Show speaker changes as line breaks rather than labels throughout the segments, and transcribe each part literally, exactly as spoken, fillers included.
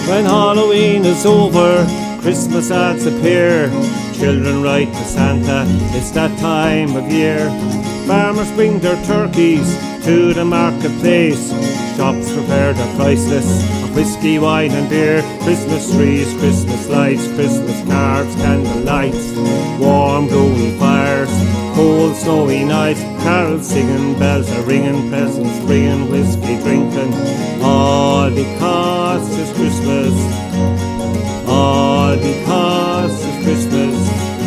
When Halloween is over, Christmas ads appear. Children write to Santa, it's that time of year. Farmers bring their turkeys to the marketplace. Shops prepare their price lists of whiskey, wine and beer. Christmas trees, Christmas lights, Christmas cards, candle lights, warm glowing fires, cold snowy nights, carols singing, bells are ringing, presents bringing, whiskey drinking. All because it's Christmas. All because it's Christmas.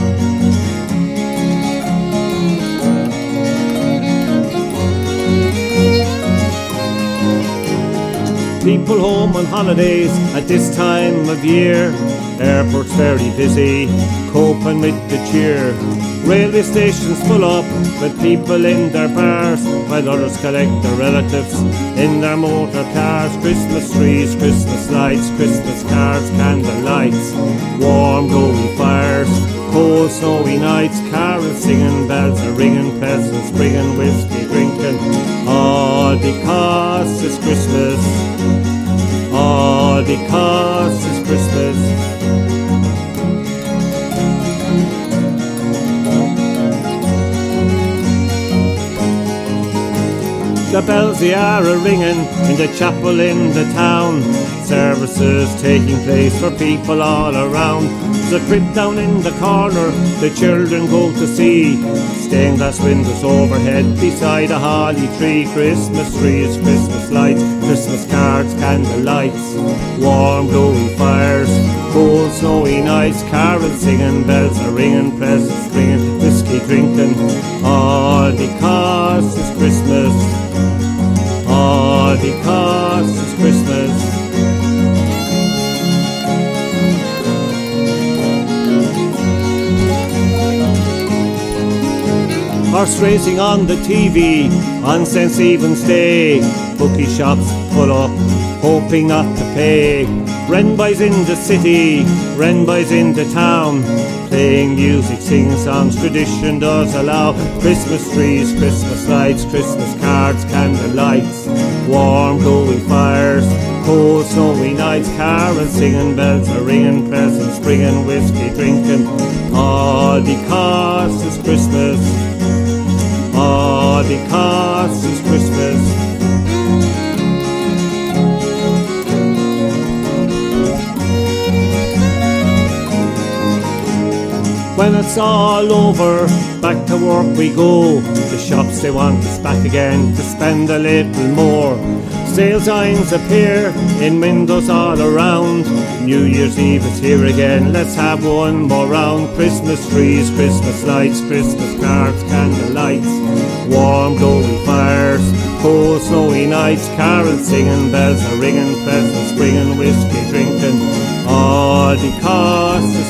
People home on holidays at this time of year. Airports very busy, coping with the cheer. Railway stations full up with people in their bars, while others collect their relatives in their motor cars. Christmas trees, Christmas lights, Christmas cards, candle lights, warm glowing fires, cold snowy nights, carols singing, bells are ringing, presents bringing, whiskey drinking. All because it's Christmas. All because it's Christmas. The bells they are a-ringing in the chapel in the town. Services taking place for people all around. There's a crib down in the corner the children go to see. Stained glass windows overhead beside a holly tree. Christmas trees, Christmas lights, Christmas cards, candle lights, warm glowing fires, cold snowy nights, carols singing, bells are ringing, presents bringing, whiskey drinking. All because it's Christmas. All because it's Christmas. Horse racing on the T V on Saint Stephen's Day. Bookie shops full up, hoping not to pay. Renboys in the city, renboys in the town, playing music, singing songs, tradition does allow. Christmas trees, Christmas lights, Christmas cards, candle lights, warm glowing fires, cold snowy nights, carols singing, bells are ringing, presents bringing, whiskey drinking. All because it's Christmas. All because it's Christmas. When it's all over, back to work we go. The shops they want us back again to spend a little more. Sale signs appear in windows all around. New Year's Eve is here again, let's have one more round. Christmas trees, Christmas lights, Christmas cards, candle lights, warm glowing fires, cold snowy nights, carols singing, bells are ringing, presents bringing, whiskey drinking. All because